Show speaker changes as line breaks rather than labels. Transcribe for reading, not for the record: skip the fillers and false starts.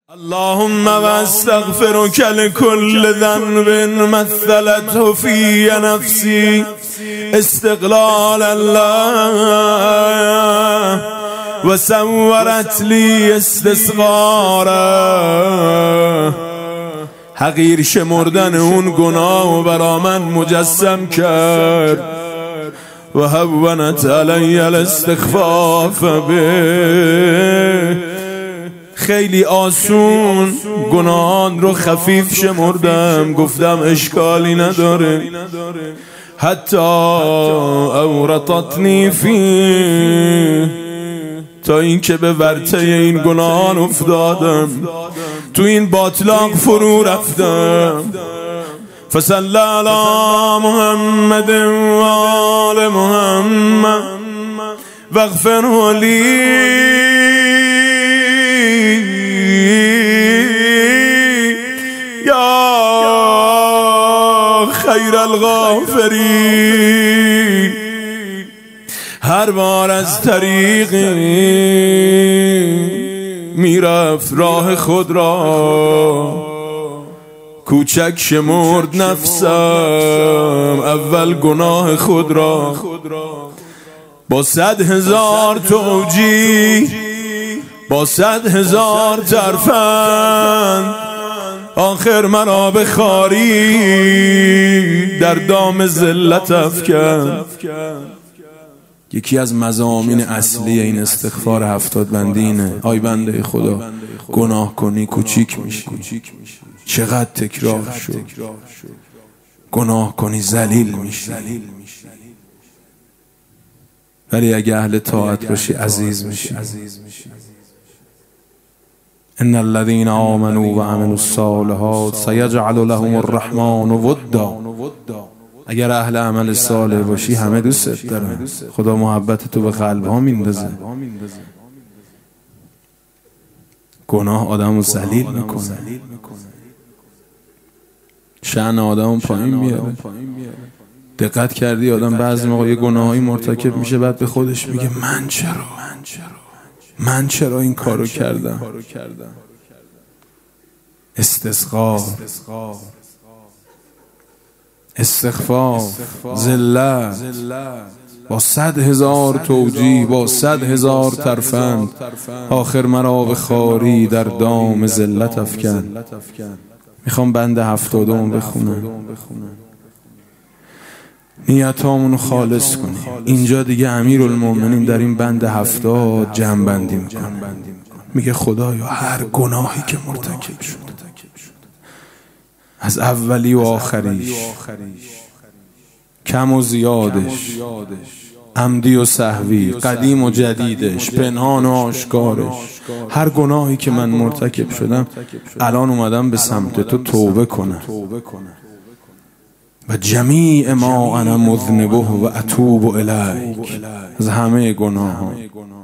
اللهم واستغفرك لكل ذنب مثلته في نفسي استقلال الله وصورت لي استصغاره. حقیر شمردن اون گناه برا من مجسم کرد و هونت علی الاستخفاف به. خیلی آسون گناهان رو خفیف شمردم، گفتم اشکالی نداره. حتی اورطتنی فی، تا این که به ورطه این گناهان افتادم، تو این باطلاق فرو رفتم. فصلی علی محمد و آل محمد واغفر لی خیر الغافرین. هر بار از طریقی میرفت راه خود را، کوچک شمرد نفسم اول گناه خود را. با 100,000 توجیه، با 100,000 ترفند، آخر مرا به خواری در دام ذلت افکند. یکی از مضامین اصلی این استغفار 70 بندی اینه: آی بنده خدا، گناه کنی کوچیک میشی. چقدر تکرار شد. گناه کنی ذلیل میشی، ولی اگه اهل طاعت باشی عزیز میشی. ان الذين آمنوا وعملوا الصالحات سيجعل لهم الرحمن ودا. اگر اهل عمل صالح باشی همه دوستت دارن، خدا محبت تو به قلبها میندازه. گناه آدمو ذلیل میکنه، شأن آدمو پایین میاره. دقت کردی آدم بعضی موقع یه گناهایی مرتکب میشه، بعد به خودش میگه من چرا این کارو کردم؟ استصغار، استغفار، ذلت، با 100,000 توجیه، با 100,000 ترفند، آخر مرا به خواری در دام ذلت افکند. میخوام بند 70 بخونم. نیتامونو خالص کنی. اینجا دیگه امیرالمومنین در این بند 70 جمع بندی میکنه. میگه خدایا هر گناهی که مرتکب شد، از اولی و آخریش، کم و زیادش، عمدی و سهوی، قدیم و جدیدش، پنهان و آشکارش، هر گناهی که من مرتکب شدم، الان اومدم به سمت تو توبه کنم و جمیع ما انا مذنبه و اتوب الیک، از همه گناهان